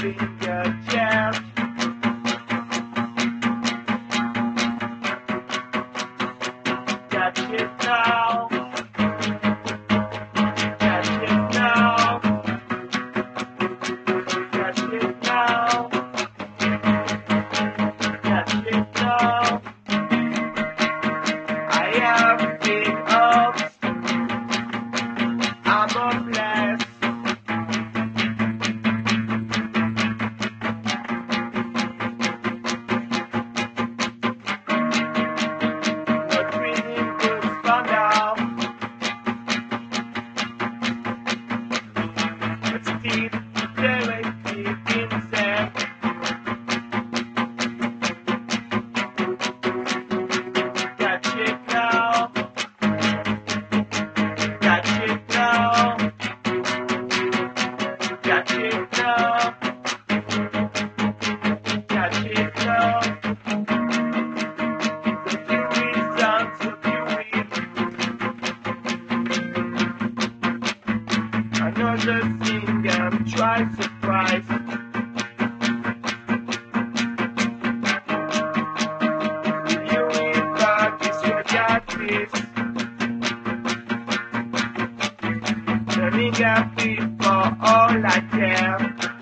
finger jam. Catch it now. Catch it now. Catch it now. Catch it now. I have big hopes. I'm a blessed. Not reading books for now. But still, very deep inside. Catch it now. Catch it now. Catch it now. Catch it now. The few reasons to be weak. Another thing I'm twice surprised. You in back is your justice. Turning happy for all I care.